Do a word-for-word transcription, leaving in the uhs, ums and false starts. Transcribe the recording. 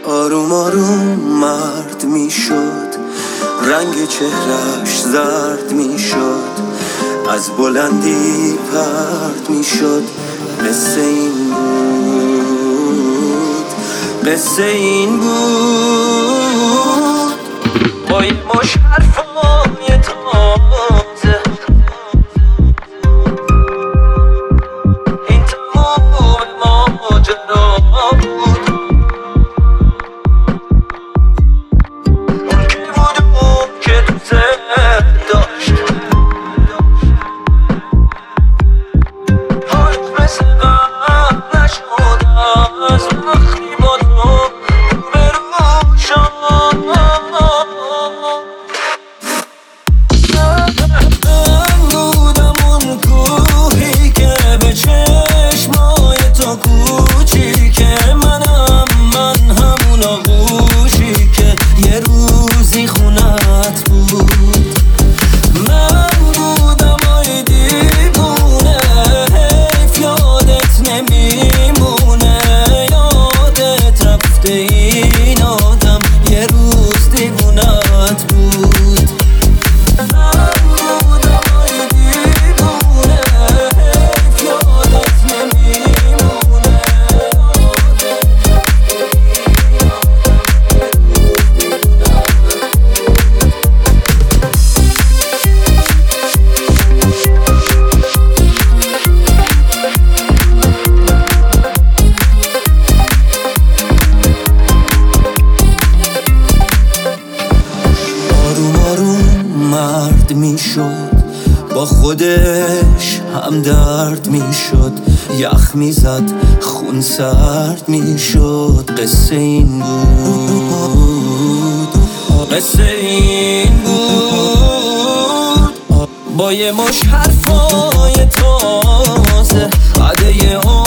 آروم آروم مرد میشد، رنگ چهرش زرد میشد، از بلندی پرد میشد. قصه این بود، قصه این بود. با یه مش حرفای تازه این تمام ماجرا بود. اون که بود اون که دوست داشت، حالت مثل قبل نشد از وقتی با تو روبرو شد. من بودم اون کوهی که به چشمای تو کوچیکه، منم من همون آغوشی که یه روزی خونت بود. من بودم آی دیوونه، حیف یادت نمیمونه، یادت رفته این آدم یه روز دیوونت بود. من بودم آی دیوونه، حیف یادت نمیمونه، یادت رفته این آروم آروم مرد میشد، با خودش هم درد میشد، یخ میزد خون سرد میشد. قصه این بود، قصه این بود. با یه مش حرفای تازه، عده